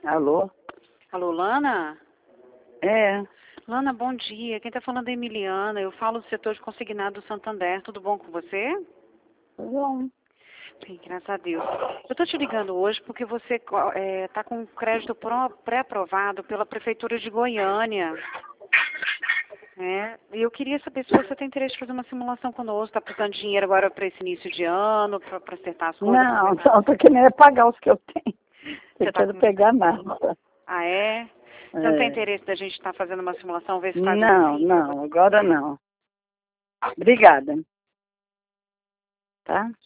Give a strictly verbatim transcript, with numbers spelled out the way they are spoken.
Alô? Alô, Lana? É, Lana, bom dia. Quem está falando é Emiliana. Eu falo do setor de consignado do Santander. Tudo bom com você? bom. Bem, graças a Deus. Eu estou te ligando hoje porque você está com um crédito pró- pré-aprovado pela Prefeitura de Goiânia. É, e eu queria saber se você tem interesse em fazer uma simulação conosco. Está precisando de dinheiro agora para esse início de ano, para acertar as contas? Não, só tô querendo pagar os que eu tenho. Você Eu tá quero com... pegar nada. Ah, é? Você não tem É. interesse da gente estar fazendo uma simulação, ver se faz um Não, desvio pra você? não, agora não. Obrigada. Tá?